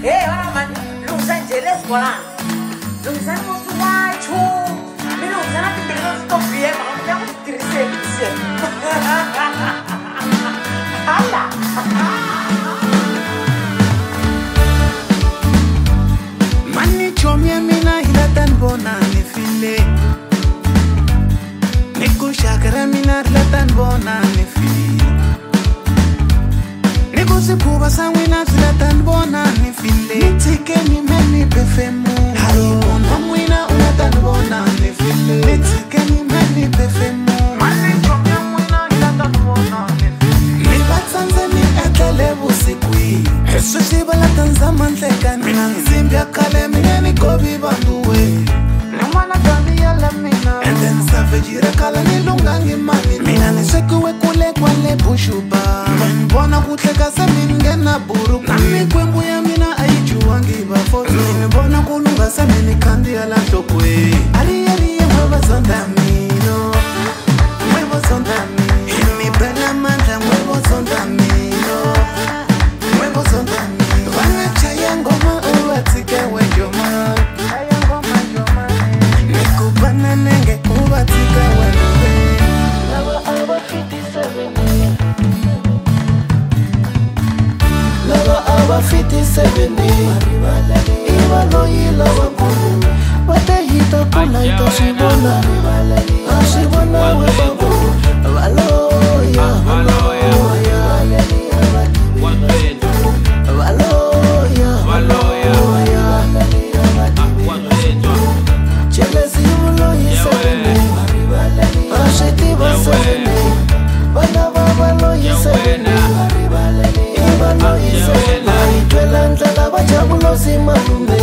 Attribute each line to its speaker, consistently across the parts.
Speaker 1: Hey, man, lungisa nje lesibona. Lungisa usuwacho. Mina ngizana tindlela zitofie, maka kutirise kuse. Hala.
Speaker 2: Mani chomye mina hilatan bona nefile. Niku shakara mina hilatan bona nefile. Niku sikuba sangwina hilatan bona nefile. Nitike ni meni pefemu. Hayi ona mwina hilatan bona nefile. Nitike ni meni pefemu. Mani chomye mwina hilatan bona nefile. Nibatsanze ni etele busikwi. Eso shibala tanzama ntlekani. Mina nzimbya kale mina ni gobi banduwe. Namana gami yala mina. And then savage kala ni lungangi mami. Mina ni sekuwe kule kwale bushuba. Mbona kutleka se mingena buruku. Nami kwembu ya mina aijuwangi bafoto. Mbona kulunga se mini kandi ala tokwe. Ali mweba zonda mino. Mweba zonda mino. Himi bela manda mweba zonda mino. Mweba zonda mino. Wana chaya ngoma uwatike wejoma. Nikubana nenge uwatike wewe.
Speaker 3: Lava Aba 57. Lava Aba 57. Ibalo yilava kulu. Watehita kula ita shibona. Ashibona webabu. Valoya. Valoya. Chelezi mulo yisebene. Ashetiba sebene. Bana babalo yisebene. Ibalo yisebene. Itwela ndlala bajabulo simalume.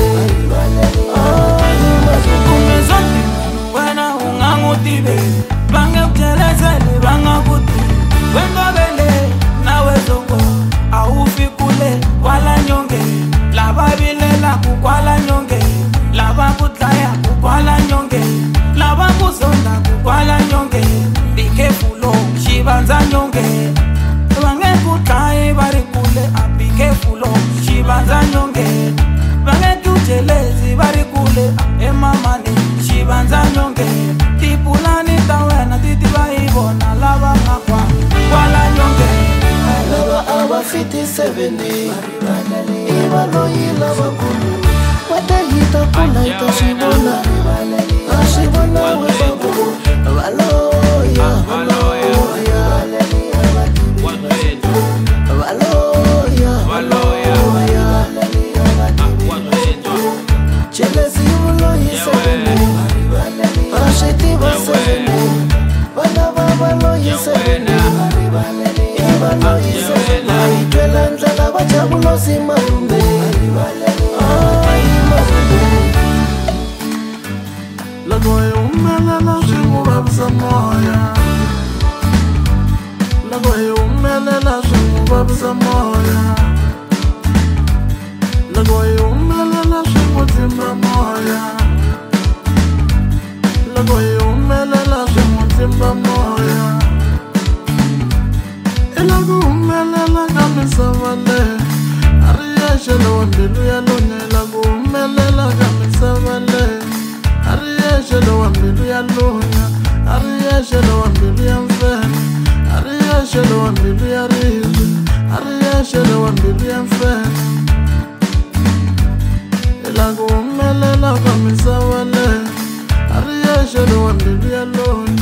Speaker 2: Kumezoni wena ungangutibe. Bange utelezele bangakuti. Wengabele nawe zongo. Awufi kule kwala nyonge. Lababilela kukwala nyonge. Labakutlaya kukwala nyonge. Labakuzonda kukwala nyonge. Be careful oh, shibanza nyonge. Bange kutlaye bari kule. Be careful oh, shibanza nyonge. Bange kujelezi bari kule. Emamani shibanza nyonge. Tipulani tawena titiba ibona. Laba ngakwa kwala nyonge.
Speaker 3: Lava Aba 57. Ibalo yilava kulu. Watehita kula ita shibona. Ashibona webabu. Valoya. Valoya. Chelezi mulo yisebene. Ashetiba sebene. Bana babalo yisebene. Ibalo yisebene. Itwela ndlala bajabulo simalume.
Speaker 2: Lagoye umelela shingubabisa moya. Lagoye umelela shingubabisa moya. Lagoye umelela shingutimba moya. Lagoye umelela shingutimba moya. Ilagu umelela kamisavale. Ariyeshe lo wambilu ya lunye. Ilagu umelela kamisavale. Ariyeshe lo wambilu ya lunya. Ariyeshe lo wambilu ya mfene. Ariyeshe lo wambilu ya rizwe. Ariyeshe lo wambilu ya mfene. Ilagu umelela kamisavale. Ariyeshe lo wambilu ya lunya.